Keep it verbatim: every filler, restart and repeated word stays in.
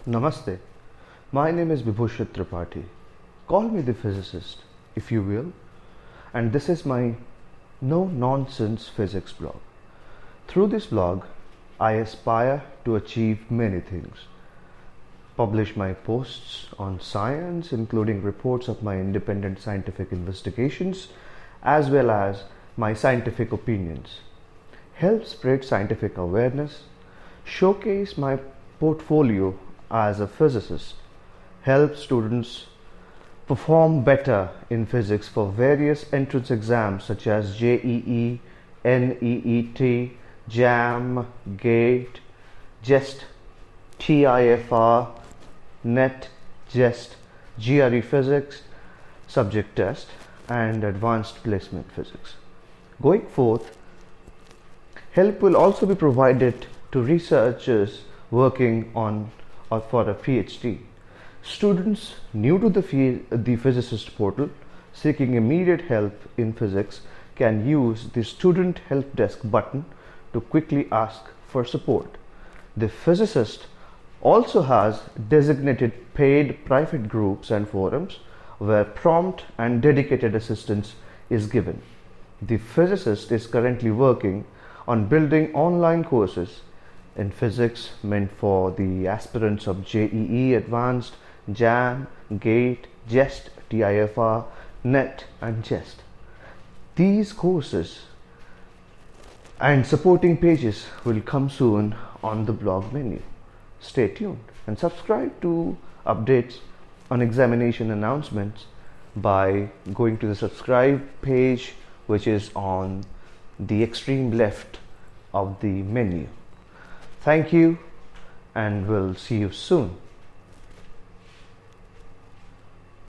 Namaste. My name is Vibhushit Tripathi. Call me the physicist, if you will, and this is my no-nonsense physics blog. Through this blog, I aspire to achieve many things. Publish my posts on science, including reports of my independent scientific investigations, as well as my scientific opinions. Help spread scientific awareness, showcase my portfolio as a physicist, help students perform better in physics for various entrance exams such as J E E, N E E T, JAM, GATE, JEST, T I F R, NET, JEST, G R E Physics, Subject Test, and Advanced Placement Physics. Going forth, help will also be provided to researchers working on or for a PhD. Students new to the, the physicist portal seeking immediate help in physics can use the student help desk button to quickly ask for support. The physicist also has designated paid private groups and forums where prompt and dedicated assistance is given. The physicist is currently working on building online courses in physics meant for the aspirants of J E E Advanced, JAM, GATE, JEST, T I F R, NET, and JEST. These courses and supporting pages will come soon on the blog menu. Stay tuned and subscribe to updates on examination announcements by going to the subscribe page, which is on the extreme left of the menu. Thank you, and we'll see you soon.